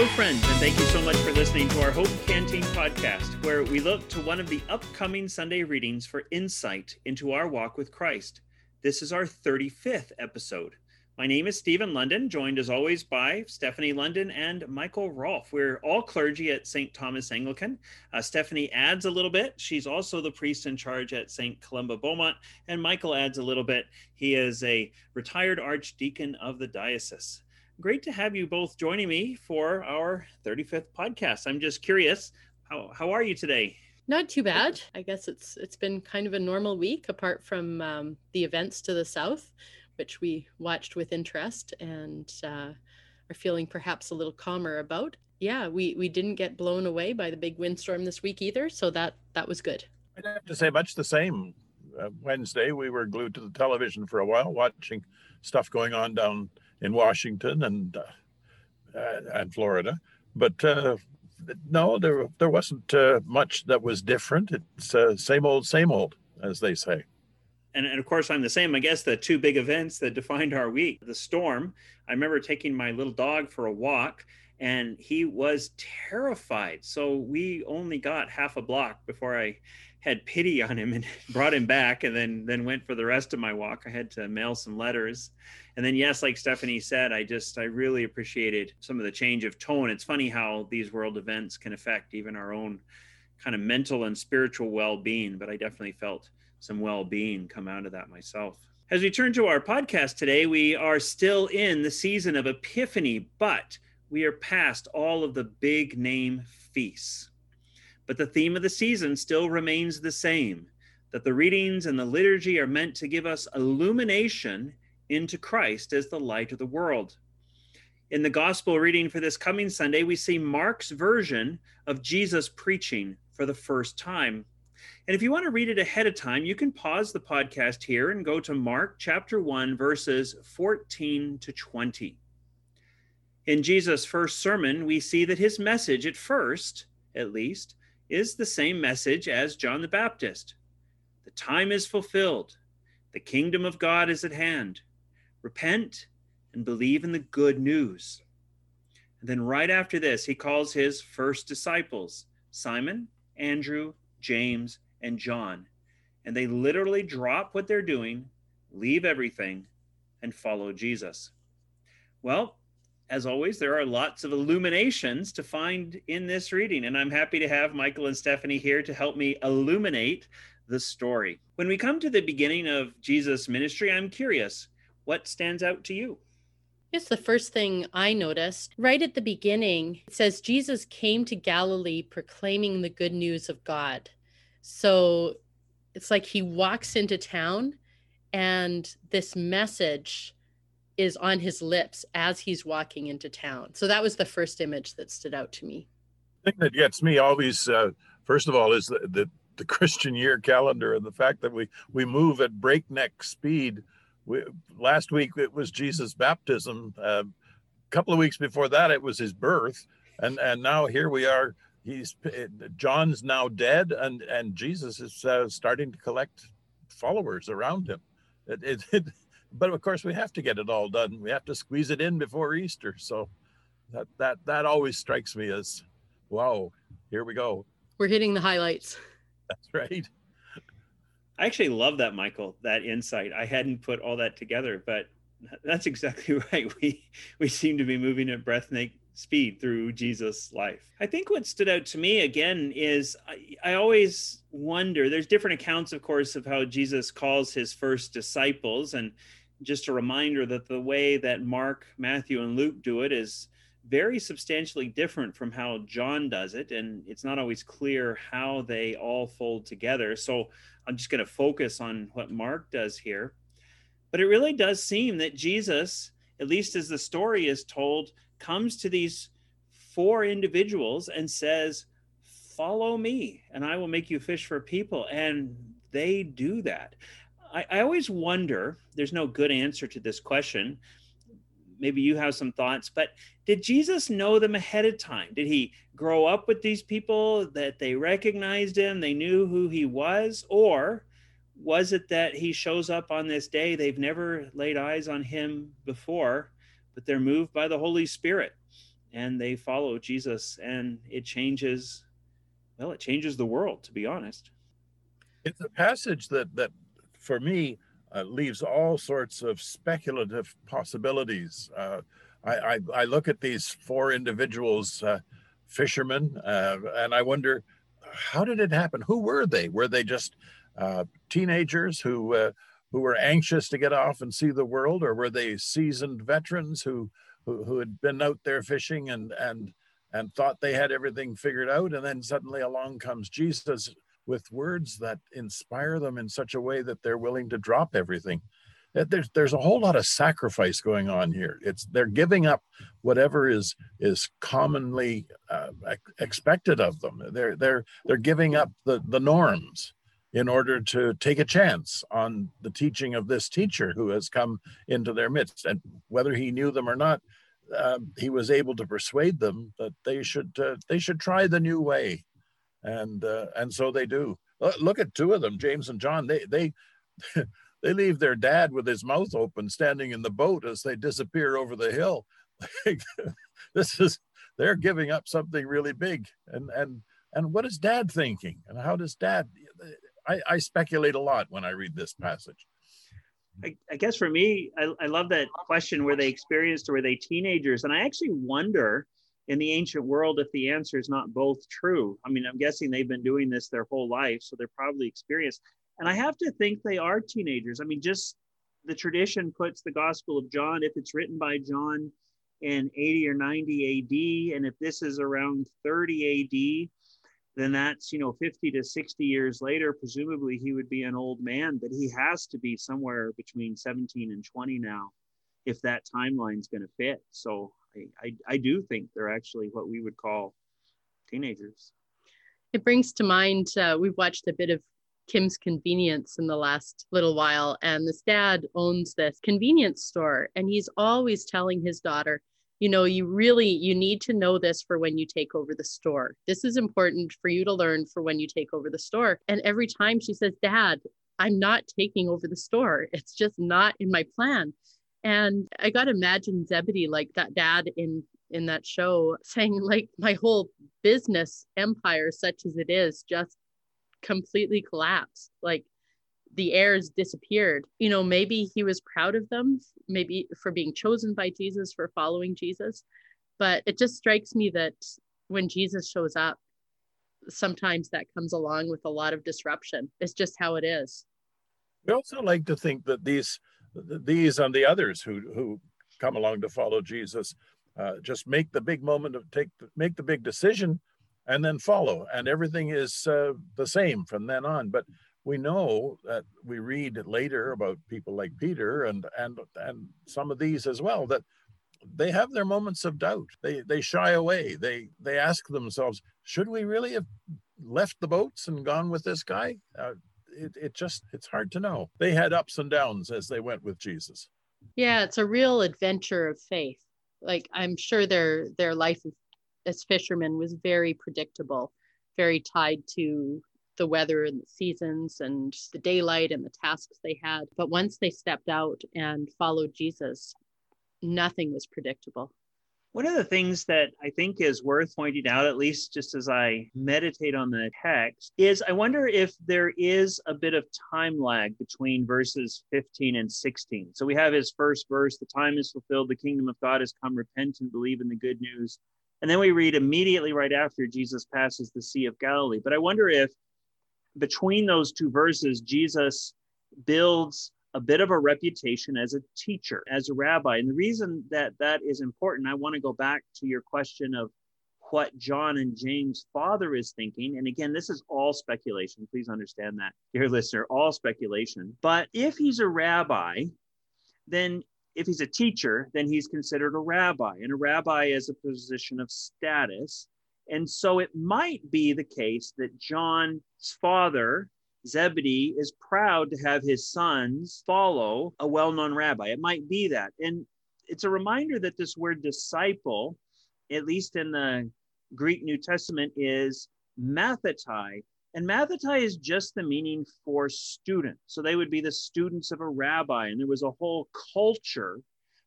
Hello, friends, and thank you so much for listening to our Hope Canteen podcast, where we look to one of the upcoming Sunday readings for insight into our walk with Christ. This is our 35th episode. My name is Stephen London, joined as always by Stephanie London and Michael Rolfe. We're all clergy at St. Thomas Anglican. Stephanie adds a little bit. She's also the priest in charge at St. Columba Beaumont, and Michael adds a little bit. He is a retired archdeacon of the diocese. Great to have you both joining me for our 35th podcast. I'm just curious, how are you today? Not too bad. I guess it's been kind of a normal week, apart from the events to the south, which we watched with interest and are feeling perhaps a little calmer about. Yeah, we didn't get blown away by the big windstorm this week either, so that was good. I'd have to say much the same. Wednesday, we were glued to the television for a while, watching stuff going on down in Washington and Florida. But no, there wasn't much that was different. It's same old, as they say. And of course, I'm the same. I guess the two big events that defined our week, the storm. I remember taking my little dog for a walk, and he was terrified. So we only got half a block before I had pity on him and brought him back, and then went for the rest of my walk. I had to mail some letters. And then, yes, like Stephanie said, I really appreciated some of the change of tone. It's funny how these world events can affect even our own kind of mental and spiritual well-being, but I definitely felt some well-being come out of that myself. As we turn to our podcast today, we are still in the season of Epiphany, but we are past all of the big name feasts. But the theme of the season still remains the same, that the readings and the liturgy are meant to give us illumination into Christ as the light of the world. In the gospel reading for this coming Sunday, we see Mark's version of Jesus preaching for the first time. And if you want to read it ahead of time, you can pause the podcast here and go to Mark chapter 1, verses 14 to 20. In Jesus' first sermon, we see that his message, at first, at least, is the same message as John the Baptist. The time is fulfilled. The kingdom of God is at hand. Repent and believe in the good news. And then right after this, he calls his first disciples, Simon, Andrew, James, and John. And they literally drop what they're doing, leave everything, and follow Jesus. Well, as always, there are lots of illuminations to find in this reading, and I'm happy to have Michael and Stephanie here to help me illuminate the story. When we come to the beginning of Jesus' ministry, I'm curious, what stands out to you? Yes, the first thing I noticed, right at the beginning, it says Jesus came to Galilee proclaiming the good news of God. So it's like he walks into town and this message is on his lips as he's walking into town. So that was the first image that stood out to me. The thing that gets me always, first of all, is the Christian year calendar and the fact that we move at breakneck speed. Last week it was Jesus' baptism. A couple of weeks before that it was his birth, and now here we are. John's now dead, and Jesus is starting to collect followers around him. But of course we have to get it all done. We have to squeeze it in before Easter. So that always strikes me as, wow, here we go. We're hitting the highlights. That's right. I actually love that, Michael, that insight. I hadn't put all that together, but that's exactly right. We seem to be moving at breathtaking speed through Jesus' life. I think what stood out to me again is I always wonder, there's different accounts, of course, of how Jesus calls his first disciples. And just a reminder that the way that Mark, Matthew, and Luke do it is very substantially different from how John does it. And it's not always clear how they all fold together. So I'm just going to focus on what Mark does here. But it really does seem that Jesus, at least as the story is told, comes to these four individuals and says, follow me and I will make you fish for people. And they do that. I always wonder, there's no good answer to this question. Maybe you have some thoughts, but did Jesus know them ahead of time? Did he grow up with these people that they recognized him, they knew who he was? Or was it that he shows up on this day, they've never laid eyes on him before, but they're moved by the Holy Spirit and they follow Jesus, and it changes, well, it changes the world, to be honest. It's a passage that for me, leaves all sorts of speculative possibilities. I look at these four individuals, fishermen, and I wonder, how did it happen? Who were they? Were they just teenagers who were anxious to get off and see the world, or were they seasoned veterans who had been out there fishing and thought they had everything figured out, and then suddenly along comes Jesus with words that inspire them in such a way that they're willing to drop everything? There's a whole lot of sacrifice going on here. They're giving up whatever is commonly expected of them. They're giving up the norms in order to take a chance on the teaching of this teacher who has come into their midst. And whether he knew them or not, he was able to persuade them that they should try the new way. And so they do. Look at two of them, James and John. They leave their dad with his mouth open, standing in the boat as they disappear over the hill. They're giving up something really big. And what is dad thinking? And how does dad? I speculate a lot when I read this passage. I guess for me, I love that question: were they experienced or were they teenagers? And I actually wonder, in the ancient world, if the answer is not both true. I mean, I'm guessing they've been doing this their whole life, so they're probably experienced. And I have to think they are teenagers. I mean, just the tradition puts the Gospel of John, if it's written by John in 80 or 90 AD, and if this is around 30 AD, then that's, 50 to 60 years later. Presumably he would be an old man, but he has to be somewhere between 17 and 20 now, if that timeline's going to fit. So I do think they're actually what we would call teenagers. It brings to mind, we've watched a bit of Kim's Convenience in the last little while, and this dad owns this convenience store, and he's always telling his daughter, you need to know this for when you take over the store. This is important for you to learn for when you take over the store. And every time she says, Dad, I'm not taking over the store. It's just not in my plan. And I got to imagine Zebedee, like that dad in that show, saying, like, my whole business empire, such as it is, just completely collapsed. Like, the heirs disappeared. Maybe he was proud of them, maybe for being chosen by Jesus, for following Jesus. But it just strikes me that when Jesus shows up, sometimes that comes along with a lot of disruption. It's just how it is. We also like to think that these and the others who come along to follow Jesus just make the big moment make the big decision and then follow, and everything is the same from then on. But we know that we read later about people like Peter and some of these as well, that they have their moments of doubt. They shy away. They ask themselves, should we really have left the boats and gone with this guy? It's hard to know. They had ups and downs as they went with Jesus. Yeah, it's a real adventure of faith. Like, I'm sure their life as fishermen was very predictable, very tied to the weather and the seasons and the daylight and the tasks they had. But once they stepped out and followed Jesus, nothing was predictable. One of the things that I think is worth pointing out, at least just as I meditate on the text, is I wonder if there is a bit of time lag between verses 15 and 16. So we have his first verse, the time is fulfilled, the kingdom of God has come, repent and believe in the good news. And then we read immediately right after, Jesus passes the Sea of Galilee. But I wonder if between those two verses, Jesus builds a bit of a reputation as a teacher, as a rabbi. And the reason that is important, I want to go back to your question of what John and James' father is thinking. And again, this is all speculation. Please understand that, dear listener, all speculation. But if he's a rabbi, then if he's a teacher, then he's considered a rabbi. And a rabbi is a position of status. And so it might be the case that John's father, Zebedee, is proud to have his sons follow a well-known rabbi. It might be that. And it's a reminder that this word disciple, at least in the Greek New Testament, is mathetai. And mathetai is just the meaning for student. So they would be the students of a rabbi. And there was a whole culture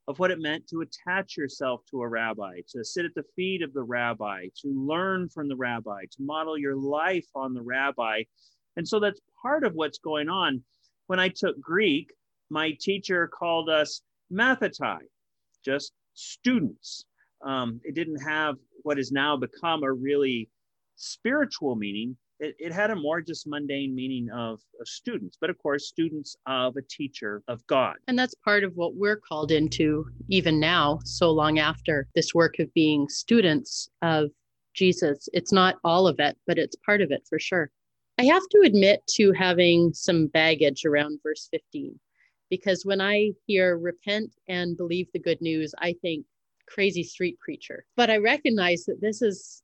of what it meant to attach yourself to a rabbi, to sit at the feet of the rabbi, to learn from the rabbi, to model your life on the rabbi. And so that's part of what's going on. When I took Greek, my teacher called us mathetai, just students. It didn't have what has now become a really spiritual meaning. It had a more just mundane meaning of students, but of course, students of a teacher of God. And that's part of what we're called into even now, so long after this work of being students of Jesus. It's not all of it, but it's part of it for sure. I have to admit to having some baggage around verse 15, because when I hear repent and believe the good news, I think crazy street preacher. But I recognize that this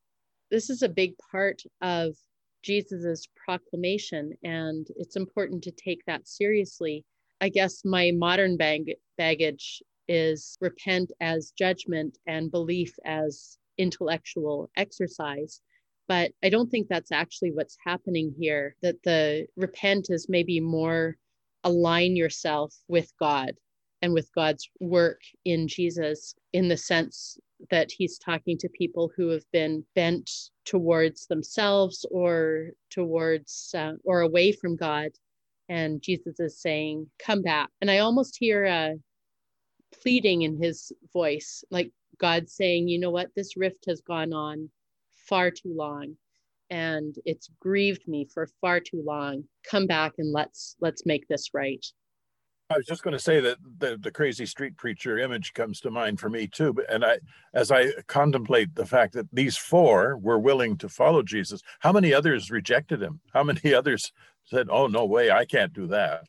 is a big part of Jesus's proclamation, and it's important to take that seriously. I guess my modern baggage is repent as judgment and belief as intellectual exercise. But I don't think that's actually what's happening here, that the repent is maybe more align yourself with God and with God's work in Jesus, in the sense that he's talking to people who have been bent towards themselves or towards or away from God. And Jesus is saying, come back. And I almost hear a pleading in his voice, like God saying, you know what, this rift has gone on far too long, and it's grieved me for far too long. Come back and let's make this right. I was just going to say that the crazy street preacher image comes to mind for me too. And as I contemplate the fact that these four were willing to follow Jesus, how many others rejected him? How many others said, "Oh, no way, I can't do that,"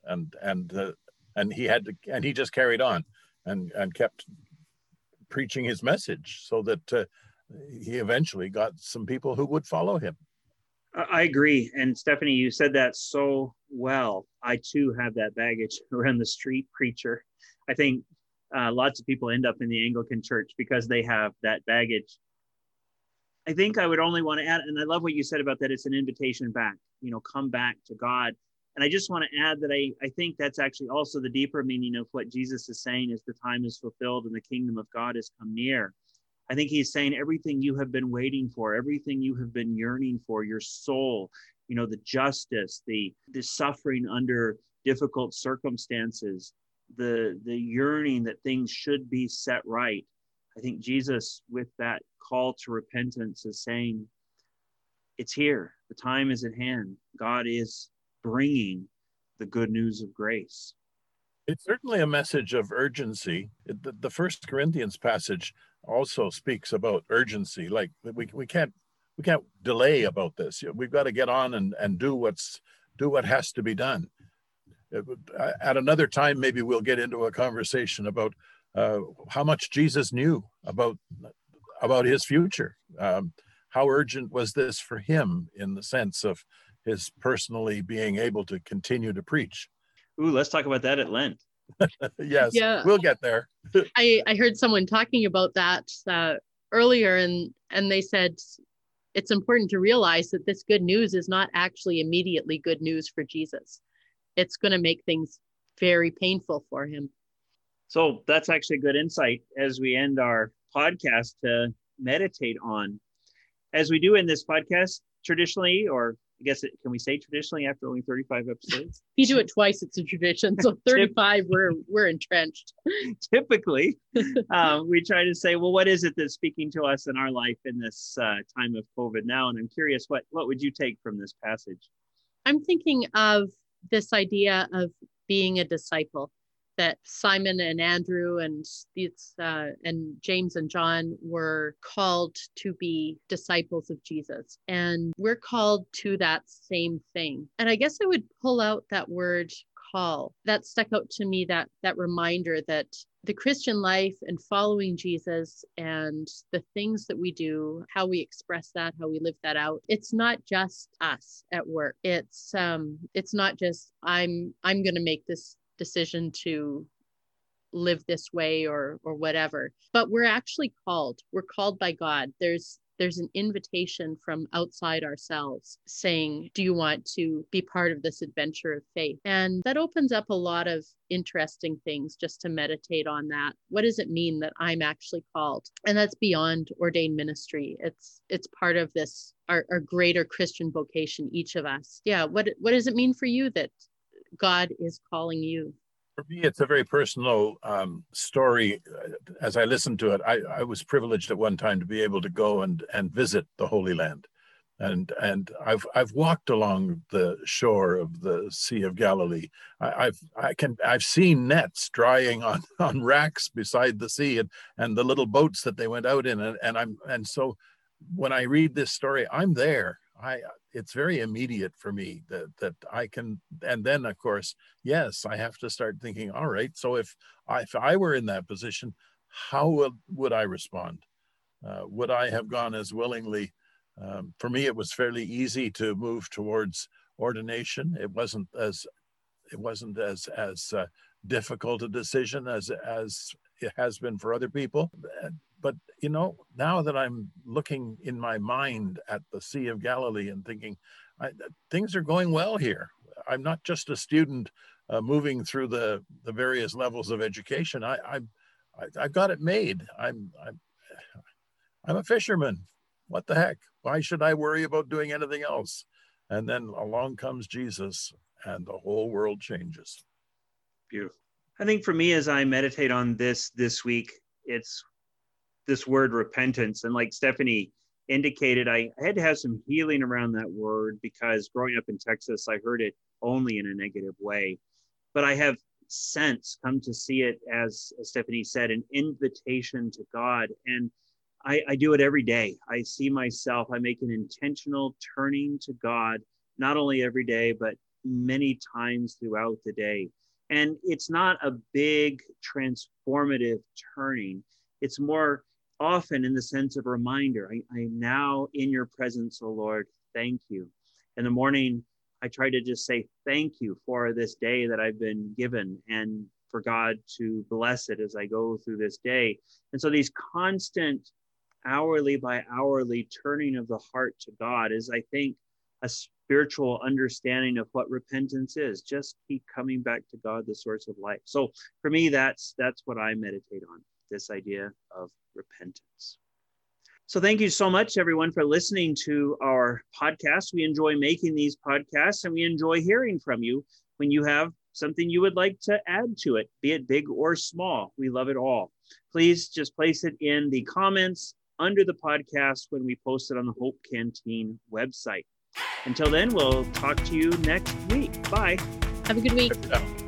and he just carried on and kept preaching his message, so that he eventually got some people who would follow him. I agree. And Stephanie, you said that so well. I too have that baggage around the street preacher. I think lots of people end up in the Anglican church because they have that baggage. I think I would only want to add, and I love what you said about that, it's an invitation back, come back to God. And I just want to add that I think that's actually also the deeper meaning of what Jesus is saying is the time is fulfilled and the kingdom of God has come near. I think he's saying everything you have been waiting for, everything you have been yearning for, your soul, the justice, the suffering under difficult circumstances, the yearning that things should be set right. I think Jesus, with that call to repentance, is saying, it's here. The time is at hand. God is bringing the good news of grace. It's certainly a message of urgency. The First Corinthians passage also speaks about urgency. Like we can't delay about this. We've got to get on and do what has to be done. At another time, maybe we'll get into a conversation about how much Jesus knew about his future. How urgent was this for him in the sense of his personally being able to continue to preach? Ooh, let's talk about that at Lent. Yes, yeah. We'll get there. I heard someone talking about that earlier, and they said it's important to realize that this good news is not actually immediately good news for Jesus. It's going to make things very painful for him. So that's actually a good insight as we end our podcast to meditate on. As we do in this podcast, traditionally, or I guess, can we say traditionally after only 35 episodes? If you do it twice, it's a tradition. So 35, we're entrenched. Typically, we try to say, well, what is it that's speaking to us in our life in this time of COVID now? And I'm curious, what would you take from this passage? I'm thinking of this idea of being a disciple, that Simon and Andrew and James and John were called to be disciples of Jesus. And we're called to that same thing. And I guess I would pull out that word call. That stuck out to me, that reminder that the Christian life and following Jesus and the things that we do, how we express that, how we live that out, it's not just us at work. It's not just I'm going to make this decision to live this way or whatever, but we're actually called by God. There's there's an invitation from outside ourselves saying, do you want to be part of this adventure of faith? And that opens up a lot of interesting things just to meditate on that. What does it mean that I'm actually called? And that's beyond ordained ministry. It's part of this, our greater Christian vocation, each of us. Yeah. What does it mean for you that God is calling you? For me, it's a very personal story. As I listened to it, I was privileged at one time to be able to go and visit the Holy Land, and I've walked along the shore of the Sea of Galilee. I've seen nets drying on racks beside the sea, and the little boats that they went out in, and so when I read this story, I'm there. It's very immediate for me that I can, and then of course, yes, I have to start thinking, all right, so if I were in that position, how would I respond? Would I have gone as willingly? For me, it was fairly easy to move towards ordination. It wasn't as difficult a decision as it has been for other people. But, now that I'm looking in my mind at the Sea of Galilee and thinking, things are going well here. I'm not just a student moving through the various levels of education. I've got it made. I'm a fisherman. What the heck? Why should I worry about doing anything else? And then along comes Jesus, and the whole world changes. Beautiful. I think for me, as I meditate on this week, it's this word repentance. And like Stephanie indicated, I had to have some healing around that word, because growing up in Texas, I heard it only in a negative way. But I have since come to see it, as Stephanie said, an invitation to God. And I do it every day. I see myself, I make an intentional turning to God, not only every day, but many times throughout the day. And it's not a big transformative turning. It's more often in the sense of a reminder. I'm now in your presence, O Lord. Thank you. In the morning, I try to just say thank you for this day that I've been given, and for God to bless it as I go through this day. And so these constant hourly by hourly turning of the heart to God is, I think, a spiritual understanding of what repentance is. Just keep coming back to God, the source of life. So for me, that's what I meditate on, this idea of repentance. So thank you so much, everyone, for listening to our podcast. We enjoy making these podcasts, and we enjoy hearing from you when you have something you would like to add to it, be it big or small. We love it all. Please just place it in the comments under the podcast when we post it on the Hope Canteen website. Until then, we'll talk to you next week. Bye. Have a good week.